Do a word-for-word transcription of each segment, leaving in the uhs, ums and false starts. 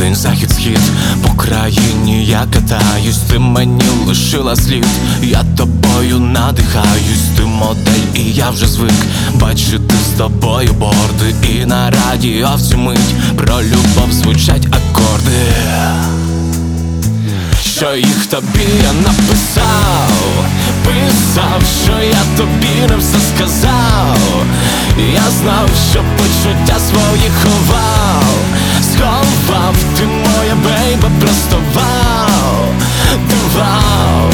південь, захід, схід. По країні я катаюсь, ти мені лишила слід. Я тобою надихаюсь, ти модель і я вже звик бачити з тобою борди. І на радіо в цю мить про любов звучать акорди, що їх тобі я написав. Писав, що я тобі не все сказав. Я знав, що почуття свої ховав. Сховав, ти моя бейба, просто вау, ти вау.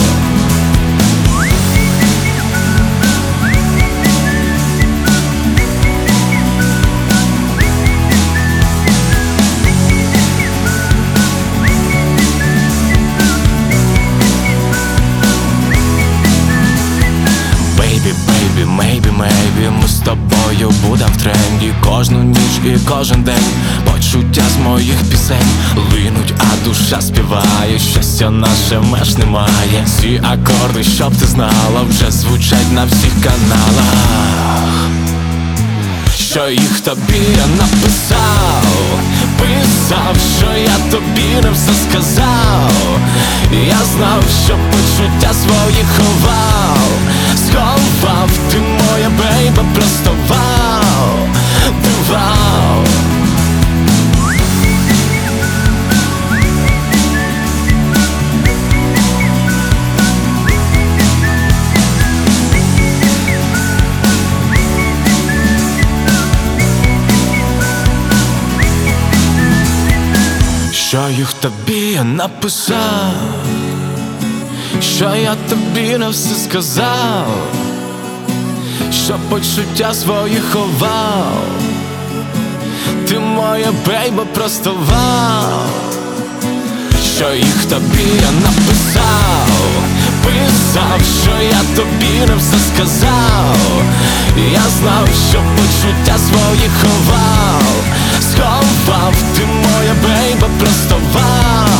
Maybe, maybe, ми з тобою будем в тренді. Кожну ніч і кожен день почуття з моїх пісень линуть, а душа співає. Щастя наше меж немає. Ці акорди, щоб ти знала, вже звучать на всіх каналах. Що їх тобі я написав. Писав, що я тобі не все сказав. Я знав, що почуття свої ховав. Сховав, ти моя бейба, просто вау, ти вау. Що їх тобі я написав, що я тобі не все сказав, що почуття свої ховав. Ти моя бейба, просто вау. Що їх тобі я написав. Писав, що я тобі не все сказав. Я знав, що почуття свої ховав. Сховав, ти моя бейба, просто вау.